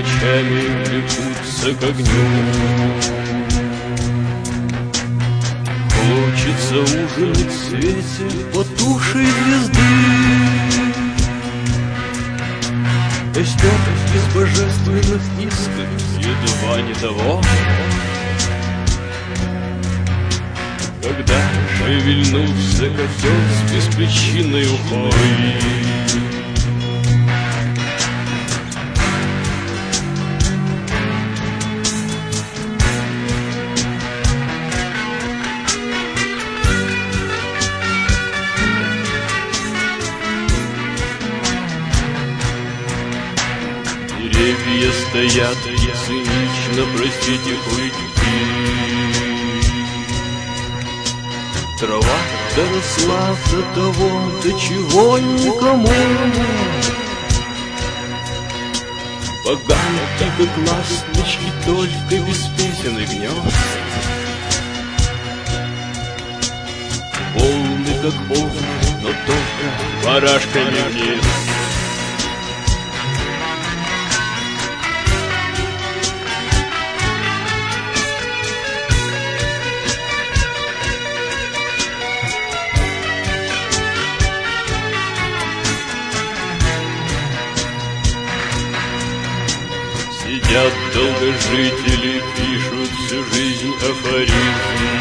ночами влекутся к огню. Хочется ужинать в свете потухшей звезды. Коснется из божественных искр едва не того, когда шевельнулся котел с беспричинной ухой. Деревья стоят цинично, простите, хуйки. Трава доросла до того, до чего никому. Поганки, как ласточки, только без песен и гнезд. Волны, как волны, но только барашками вниз. Сидят долгожители, пишут всю жизнь афоризм,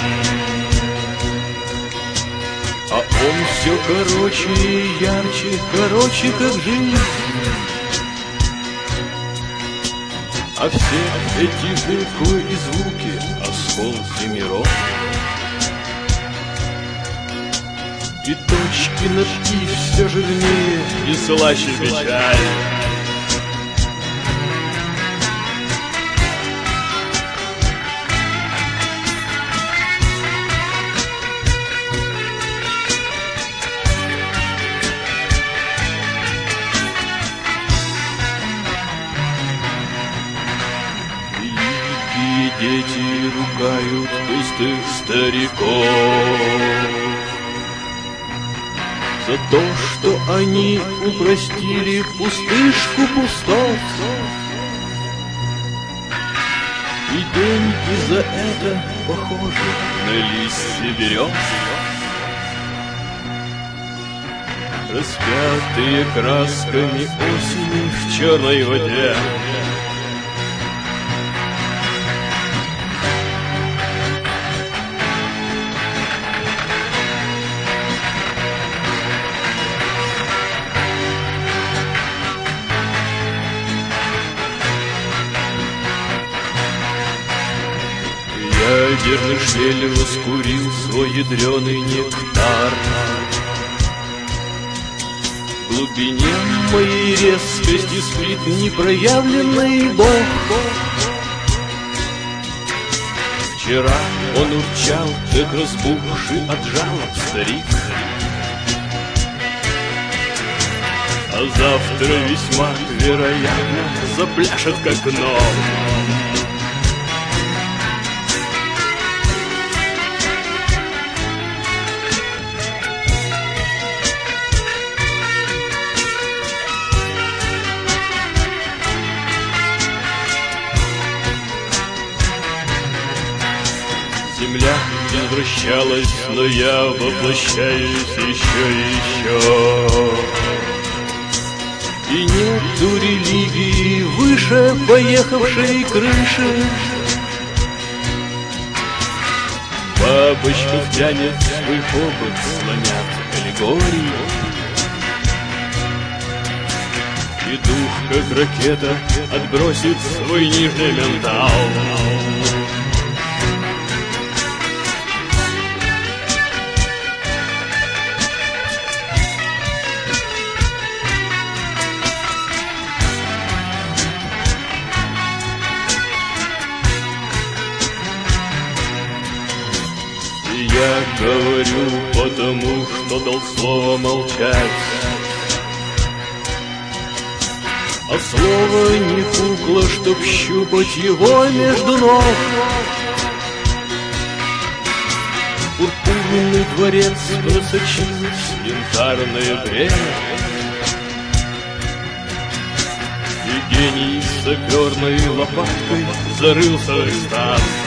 а он все короче и ярче, короче, как жизнь. А все эти буквы и звуки — осколки миров, и точки над «и» все жирнее и слаще печаль. Дети ругают пустых стариков за то, что они упростили пустышку пустов. И деньги за это похожи на листья берез, распятые красками осени в черной воде. Ядерный шмель раскурил свой ядреный нектар. В глубине моей резкости спит непроявленный Бог. Вчера он урчал, как разбухший от жалоб старик, а завтра весьма вероятно запляшет как гном. Земля возвращалась, но я воплощаюсь еще и еще. И нету религии выше поехавшей крыши. Бабочка втянет свой хобот, слонят аллегории. И дух, как ракета, отбросит свой нижний ментал. Я говорю, потому что дал слово молчать. А слово не кукла, чтоб щупать его между ног. Пурпурный дворец просочилось янтарное время, И гений с саперной лопаткой зарылся в экстаз.